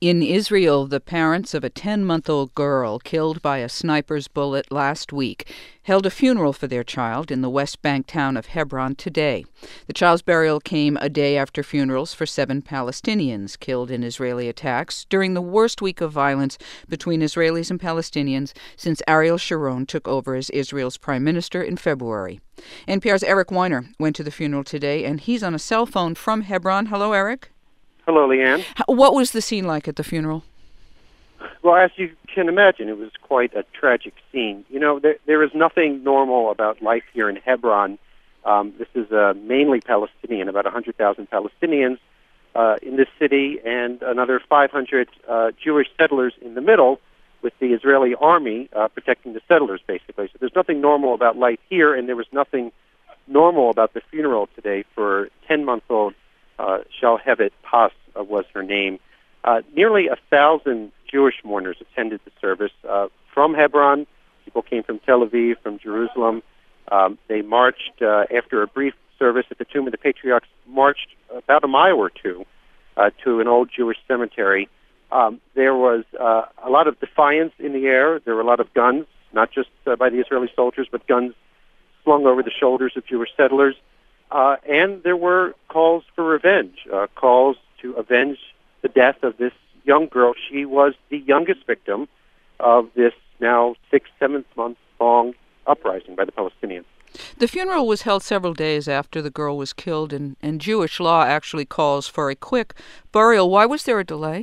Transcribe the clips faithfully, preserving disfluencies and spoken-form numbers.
In Israel, the parents of a ten-month-old girl killed by a sniper's bullet last week held a funeral for their child in the West Bank town of Hebron today. The child's burial came a day after funerals for seven Palestinians killed in Israeli attacks during the worst week of violence between Israelis and Palestinians since Ariel Sharon took over as Israel's prime minister in February. N P R's Eric Weiner went to the funeral today, and he's on a cell phone from Hebron. Hello, Eric. Hello, Leanne. What was the scene like at the funeral? Well, as you can imagine, it was quite a tragic scene. You know, there, there is nothing normal about life here in Hebron. Um, this is uh, mainly Palestinian, about one hundred thousand Palestinians uh, in this city, and another five hundred uh, Jewish settlers in the middle, with the Israeli army uh, protecting the settlers, basically. So there's nothing normal about life here, and there was nothing normal about the funeral today for ten-month-old Uh, Shalhevet Pas uh, was her name. Uh, nearly a thousand Jewish mourners attended the service uh, from Hebron. People came from Tel Aviv, from Jerusalem. Um, they marched uh, after a brief service at the Tomb of the Patriarchs, marched about a mile or two uh, to an old Jewish cemetery. Um, there was uh, a lot of defiance in the air. There were a lot of guns, not just uh, by the Israeli soldiers, but guns slung over the shoulders of Jewish settlers. Uh, and there were calls for revenge, uh, calls to avenge the death of this young girl. She was the youngest victim of this now six, seventh month long uprising by the Palestinians. The funeral was held several days after the girl was killed, and, and Jewish law actually calls for a quick burial. Why was there a delay?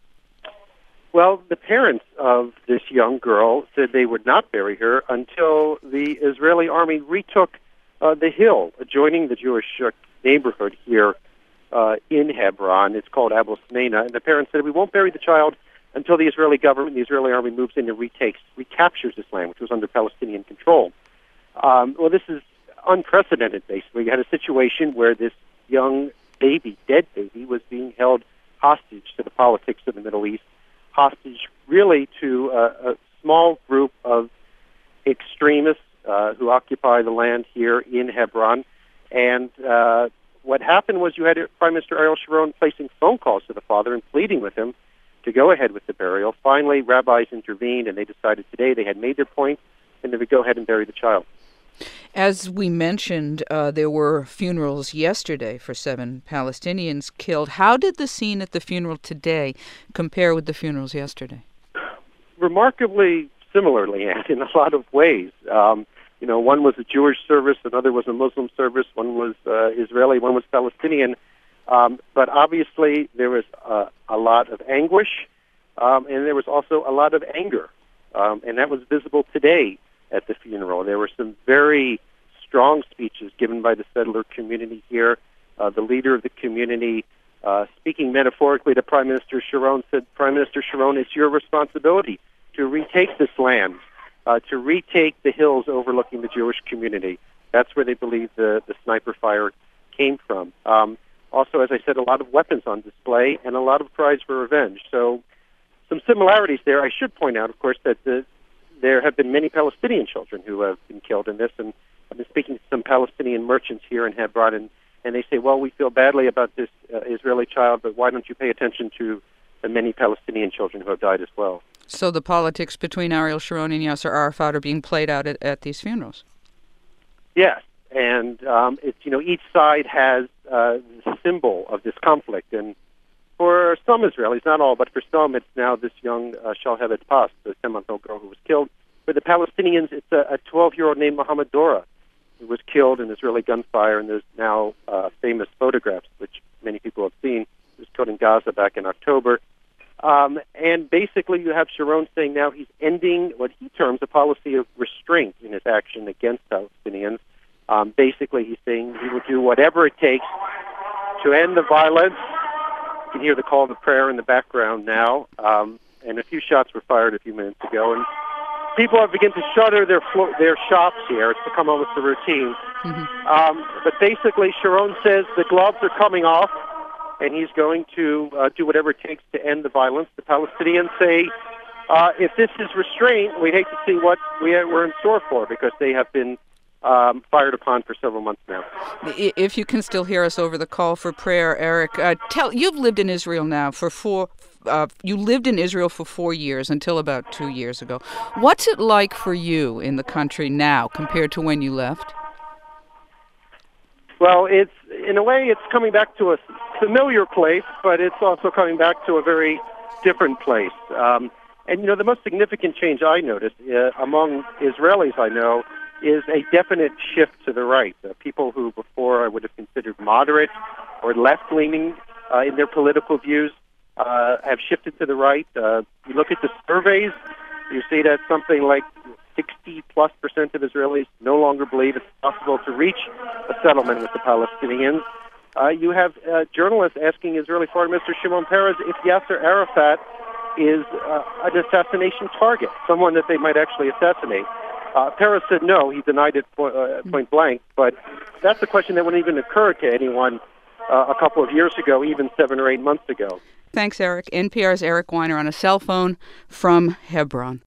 Well, the parents of this young girl said they would not bury her until the Israeli army retook Uh, the hill adjoining the Jewish uh, neighborhood here uh, in Hebron. It's called Abu Sneina, and the parents said, we won't bury the child until the Israeli government, the Israeli army moves in and retakes, recaptures this land, which was under Palestinian control. Um, well, this is unprecedented, basically. You had a situation where this young baby, dead baby, was being held hostage to the politics of the Middle East, hostage really to uh, a small group of extremists Uh, who occupy the land here in Hebron. And uh, what happened was you had Prime Minister Ariel Sharon placing phone calls to the father and pleading with him to go ahead with the burial. Finally, rabbis intervened, and they decided today they had made their point, and they would go ahead and bury the child. As we mentioned, uh, there were funerals yesterday for seven Palestinians killed. How did the scene at the funeral today compare with the funerals yesterday? Remarkably similarly, and in a lot of ways. Um, you know, one was a Jewish service, another was a Muslim service, one was uh, Israeli, one was Palestinian. Um, but obviously, there was uh, a lot of anguish, um, and there was also a lot of anger. Um, and that was visible today at the funeral. There were some very strong speeches given by the settler community here. Uh, the leader of the community, uh, speaking metaphorically to Prime Minister Sharon, said, Prime Minister Sharon, it's your responsibility to retake this land, uh, to retake the hills overlooking the Jewish community. That's where they believe the, the sniper fire came from. Um, also, as I said, a lot of weapons on display and a lot of cries for revenge. So some similarities there. I should point out, of course, that the, there have been many Palestinian children who have been killed in this, and I've been speaking to some Palestinian merchants here in Hebron, and, and they say, well, we feel badly about this uh, Israeli child, but why don't you pay attention to the many Palestinian children who have died as well? So the politics between Ariel Sharon and Yasser Arafat are being played out at, at these funerals? Yes, and um, it's, you know, each side has uh, the symbol of this conflict, and for some Israelis, not all, but for some, it's now this young uh, Shalhevet Pas, the ten-month-old girl who was killed. For the Palestinians, it's a twelve-year-old named Mohammed Dora, who was killed in Israeli gunfire, and there's now uh, famous photographs, which many people have seen. He was killed in Gaza back in October. Um, and basically you have Sharon saying now he's ending what he terms a policy of restraint in his action against Palestinians. Um, basically he's saying he will do whatever it takes to end the violence. You can hear the call to prayer in the background now. Um, and a few shots were fired a few minutes ago. And people have begun to shutter their flo- their shops here. It's become almost a routine. Mm-hmm. Um, but basically Sharon says the gloves are coming off, and he's going to uh, do whatever it takes to end the violence. The Palestinians say, uh, if this is restraint, we'd hate to see what we we're in store for, because they have been um, fired upon for several months now. If you can still hear us over the call for prayer, Eric, uh, tell you've lived in Israel now for four uh, you lived in Israel for four years until about two years ago. What's it like for you in the country now compared to when you left? Well, it's in a way it's coming back to a familiar place, but it's also coming back to a very different place. Um, and, you know, the most significant change I noticed uh, among Israelis I know is a definite shift to the right. Uh, people who before I would have considered moderate or left-leaning uh, in their political views uh, have shifted to the right. Uh, you look at the surveys, you see that something like sixty plus percent of Israelis no longer believe it's possible to reach a settlement with the Palestinians. Uh, you have uh, journalists asking Israeli Foreign Minister Shimon Peres if Yasser Arafat is uh, an assassination target, someone that they might actually assassinate. Uh, Peres said no, he denied it point, uh, point blank, but that's a question that wouldn't even occur to anyone uh, a couple of years ago, even seven or eight months ago. Thanks, Eric. N P R's Eric Weiner on a cell phone from Hebron.